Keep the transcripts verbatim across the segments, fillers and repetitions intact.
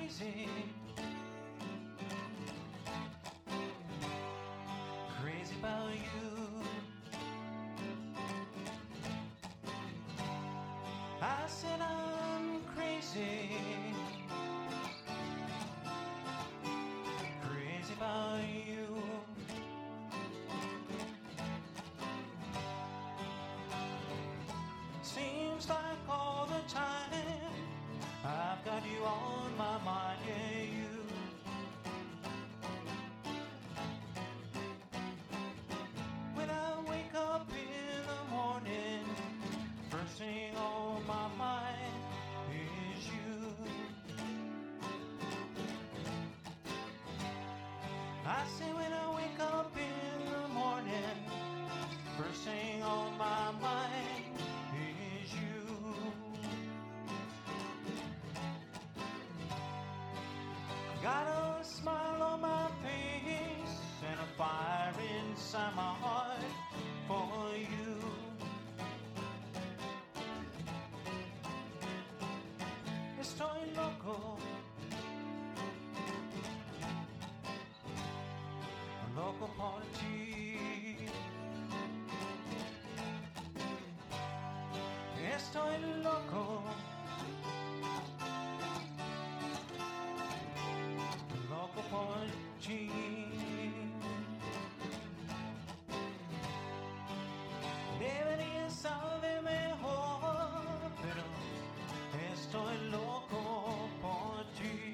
crazy. Crazy about you. I said I'm crazy. Crazy about you. Seems like all the time I've got you on my mind, yeah, you. When I wake up in the morning, first thing on my mind is you. I say when I wake up in the morning, first thing on my mind is you. Got a smile on my face and a fire inside my heart for you. Estoy loco, loco por ti. Estoy loco, loco por ti. Debería saber mejor, pero estoy loco por ti.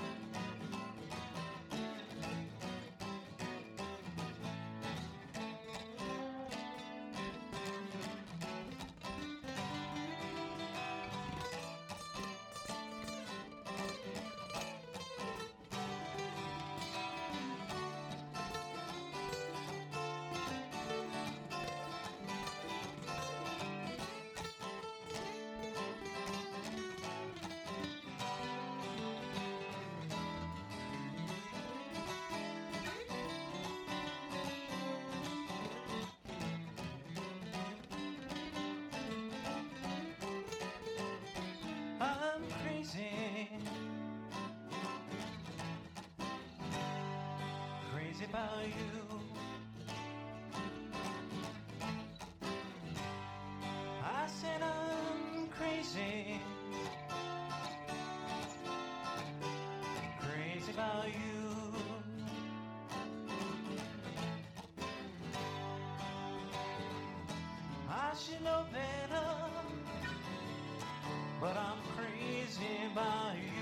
I'm crazy, crazy about you. I said I'm crazy, crazy about you. I should know better, but I'm crazy about you.